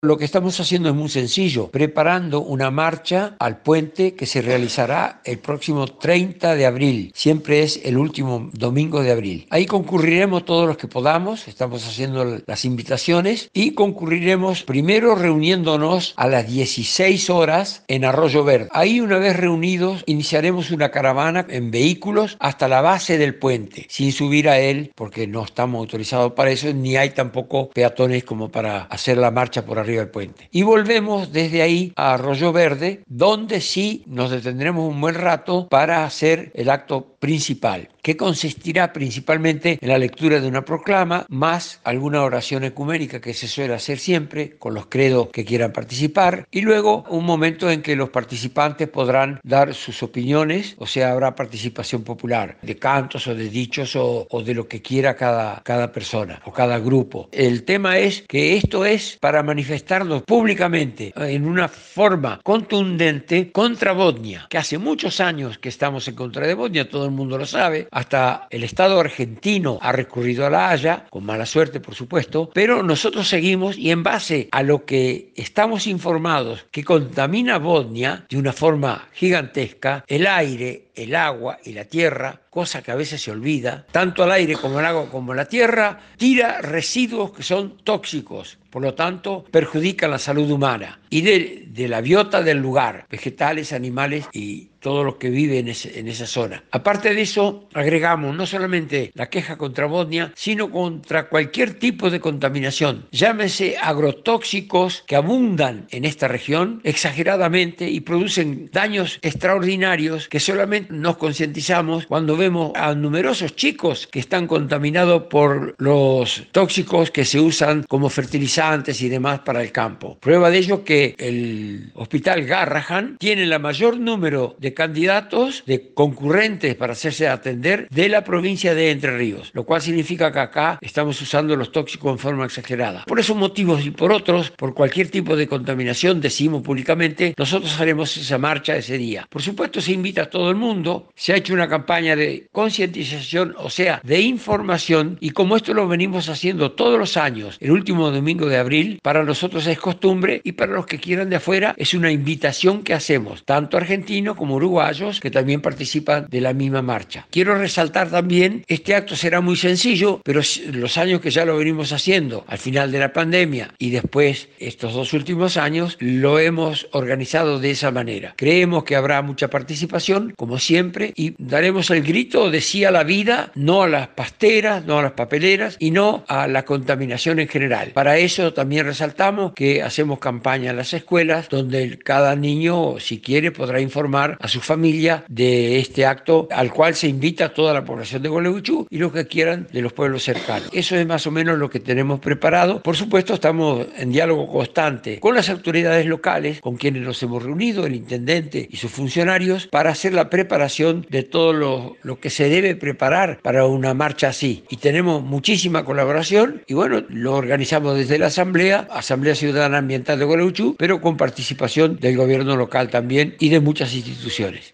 Lo que estamos haciendo es muy sencillo, preparando una marcha al puente que se realizará el próximo 30 de abril. Siempre es el último domingo de abril. Ahí concurriremos todos los que podamos, estamos haciendo las invitaciones y concurriremos primero reuniéndonos a las 16 horas en Arroyo Verde. Ahí, una vez reunidos, iniciaremos una caravana en vehículos hasta la base del puente, sin subir a él porque no estamos autorizados para eso, ni hay tampoco peatones como para hacer la marcha por arriba del puente. Y volvemos desde ahí a Arroyo Verde, donde sí nos detendremos un buen rato para hacer el acto principal, que consistirá principalmente en la lectura de una proclama, más alguna oración ecuménica que se suele hacer siempre, con los credos que quieran participar, y luego un momento en que los participantes podrán dar sus opiniones, o sea, habrá participación popular, de cantos o de dichos o de lo que quiera cada persona o cada grupo. El tema es que esto es para manifestarnos públicamente en una forma contundente contra Bosnia, que hace muchos años que estamos en contra de Bosnia, todo el mundo lo sabe, hasta el Estado argentino ha recurrido a la Haya, con mala suerte por supuesto, pero nosotros seguimos y en base a lo que estamos informados que contamina Bosnia de una forma gigantesca, el aire, el agua y la tierra, cosa que a veces se olvida, tanto el aire como el agua como la tierra, tira residuos que son tóxicos, por lo tanto perjudican la salud humana y de la biota del lugar, vegetales, animales y todo lo que vive en esa zona. Aparte de eso, agregamos no solamente la queja contra Bosnia, sino contra cualquier tipo de contaminación, llámese agrotóxicos que abundan en esta región exageradamente y producen daños extraordinarios que solamente nos concientizamos cuando vemos a numerosos chicos que están contaminados por los tóxicos que se usan como fertilizantes y demás para el campo. Prueba de ello que el Hospital Garrahan tiene el mayor número de candidatos, de concurrentes para hacerse atender de la provincia de Entre Ríos, lo cual significa que acá estamos usando los tóxicos en forma exagerada. Por esos motivos y por otros, por cualquier tipo de contaminación, decimos públicamente, nosotros haremos esa marcha ese día. Por supuesto, se invita a todo el mundo, se ha hecho una campaña de concientización, o sea, de información, y como esto lo venimos haciendo todos los años, el último domingo de abril, para nosotros es costumbre y para los que quieran de afuera es una invitación que hacemos, tanto argentinos como uruguayos que también participan de la misma marcha. Quiero resaltar también, este acto será muy sencillo, pero los años que ya lo venimos haciendo, al final de la pandemia y después estos 2 últimos años, lo hemos organizado de esa manera. Creemos que habrá mucha participación, como siempre, y daremos el grito de sí a la vida, no a las pasteras, no a las papeleras y no a la contaminación en general. Para eso también resaltamos que hacemos campaña en las escuelas, donde cada niño, si quiere, podrá informar a su familia de este acto al cual se invita a toda la población de Gualeguaychú y los que quieran de los pueblos cercanos. Eso es más o menos lo que tenemos preparado. Por supuesto, estamos en diálogo constante con las autoridades locales, con quienes nos hemos reunido, el intendente y sus funcionarios, para hacer la preparación de todo lo que se debe preparar para una marcha así. Y tenemos muchísima colaboración y bueno, lo organizamos desde la Asamblea Ciudadana Ambiental de Gualeguaychú, pero con participación del gobierno local también y de muchas instituciones.